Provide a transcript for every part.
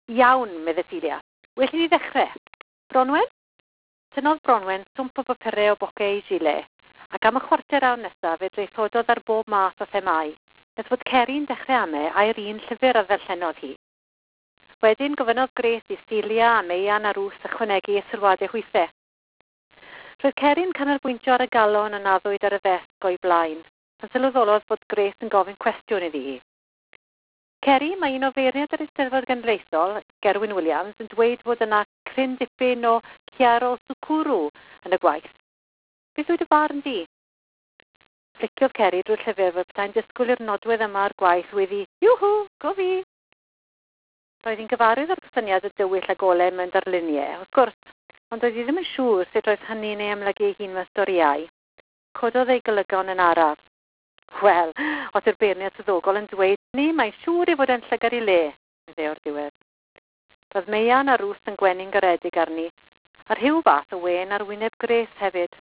Iawn, medde Celia. Wel i ni ddechrau. Bronwen? Tynnodd Bronwen swmp o bapurau o bocau ei gile, ac am y chwarter awr nesaf fe dreithododd ar bob math o themau, nes fod Ceri'n dechrau am a'r un llyfr a ddarllenodd hi. Wedyn gofynodd Grace i Celia a Meian a Ruth ychwanegu y sylwadau hwythau. Roedd Ceri'n canolbwyntio ar y galon a naddwyd ar y ddesg o'i blaen, pan sylweddolodd fod Grace yn gofyn cwestiwn iddi hi. Ceri, mae un o feirniad yr Eisteddfod Genedlaethol, Gerwyn Williams, yn dweud fod yna cryn dipyn o chiaroscuro yn y gwaith. Beth yw'r barn di? Fliciodd Ceri drwy'r llyfr fod petai'n disgwyl i'r nodwedd yma o'r gwaith wedi, iwhw, go fi! Roedd hi'n gyfarwydd ar gysyniad y dywyll a golau mewn darluniau, wrth gwrs, ond oedd hi ddim yn siŵr sut roedd hynny neu ymlygu ei hun mewn storiau. Cododd ei golygon yn araf. Wel, os yw'r beirniad swyddogol yn dweud ni, mae'n siŵr i fod yn llygad i le, medde o'r diwedd. Roedd Meian a Ruth yn gwenu'n garedig arni, a rhyw fath o wen ar wyneb Grace hefyd.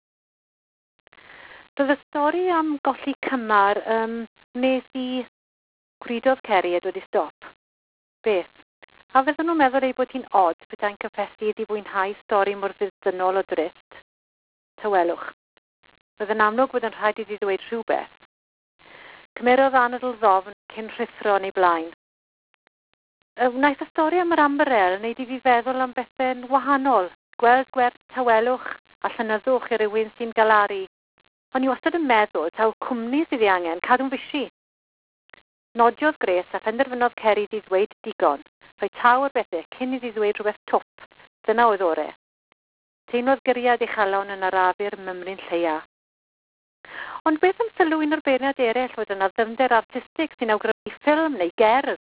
Roedd y stori am golli cymar nes i gwridodd Ceri a dod i stop. Beth? A fydden nhw'n meddwl ei bod hi'n od bydda'n cyffesu iddi fwynhau stori mor ddiddynol o drist. Tywelwch. Roedd yn amlwg bod yn rhaid iddi ddweud rhywbeth. Cymerodd anadl ddofn cyn rhithro yn ei blaen. Wnaeth y stori am yr amberel wneud i fi feddwl am bethau'n wahanol, gweld gwerth tawelwch a llynyddwch i rywun sy'n galaru. Ond i wastad yn meddwl taw cwmni sydd ei angen cadw'n fysi. Nodiodd Grace a phenderfynodd Ceri iddi ddweud digon, rhoi taw o'r bethau cyn iddi ddweud rhywbeth twp. Dyna oedd ore. Teimlodd gyriad ei chalon yn arafu'r mymryn lleia. Ond beth am sylw un o'r beirniad eraill fod yna ddyfnder artistig sy'n awgrymu ffilm neu gerdd?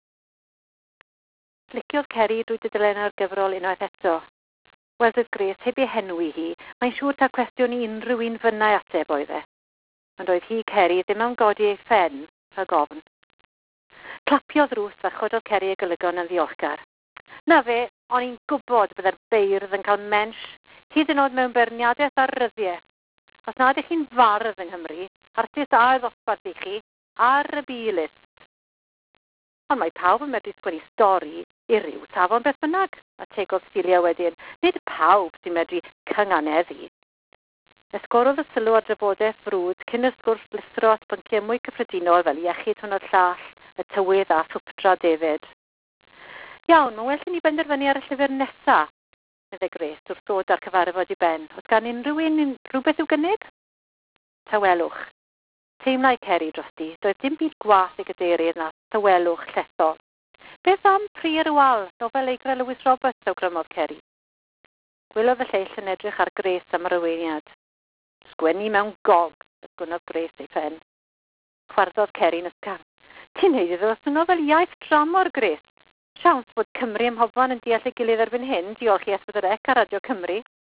Fliciodd Ceri drwy dudalennau'r gyfrol unwaith eto. Wedodd Grace heb ei henwi hi, mae'n siŵr ta cwestiwn i unrhyw un fynnau ateb oedd e. Ond oedd hi Ceri ddim yn godi ei ffen rhag ofn. Clapiodd Ruth a chododd Ceri ei golygon yn ddiolchgar. Na fe, o'n i'n gwybod byddai'r beirdd yn cael mensh, hyd yn oed mewn beirniadaeth ar ryddiau. Os nad ych chi'n fardd yng Nghymru, artist a ddosbarth i chi, ar y B-list. Ond mae pawb yn medru sgwennu stori i ryw safon beth bynnag, a tegodd Celia wedyn. Nid pawb sy'n medru cynganeddu. Esgorodd y sylw ar drafodaeth frwd cyn y sgwrs blithro at bynciau mwy cyffredinol fel iechyd hwn o'r llall, y tywydd a thwpdra defyd. Iawn, mae'n well i ni benderfynu ar y llyfr nesaf, medde Grace wrth ddod ar cyfarfod i ben. Oes gan unrhyw un rhywbeth i'w gynnig? Tawelwch. Teimlau Ceri drosti, doedd dim byd gwath ei gadeirydd na tawelwch llethol. Beth am Pri'r Wal, nofel eigra Lewis Roberts, awgrymodd Ceri. Gwylodd y lleill yn edrych ar Grace am yr arweiniad. Sgwennu mewn gog, ysgwnodd Grace ei ffen. Chwarddodd Ceri'n ysgafn. Ti'n neud iddo swnio fel iaith dramor, Grace. Siawns bod Cymru ym Mhobman yn deall ei gilydd erbyn hyn, diolch i S4C a Radio Cymru.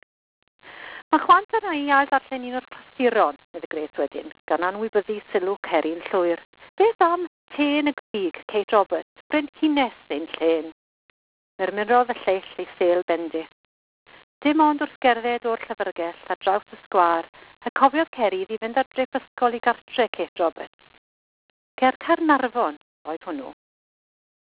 Mae chwant arna i aeth allan un o'r clasuron, medde Grace wedyn, gan anwybyddu sylw Ceri'n llwyr. Beth am Tên y Grig, Kate Roberts, Brenhines ein llên? Murmurodd y lleill ei sêl bendith. Dim ond wrth gerdded o'r llyfrgell a draws y sgwar, a cofiodd Ceri iddi fynd ar drip ysgol i gartre Kate Roberts. Ger Caernarfon oedd hwnnw.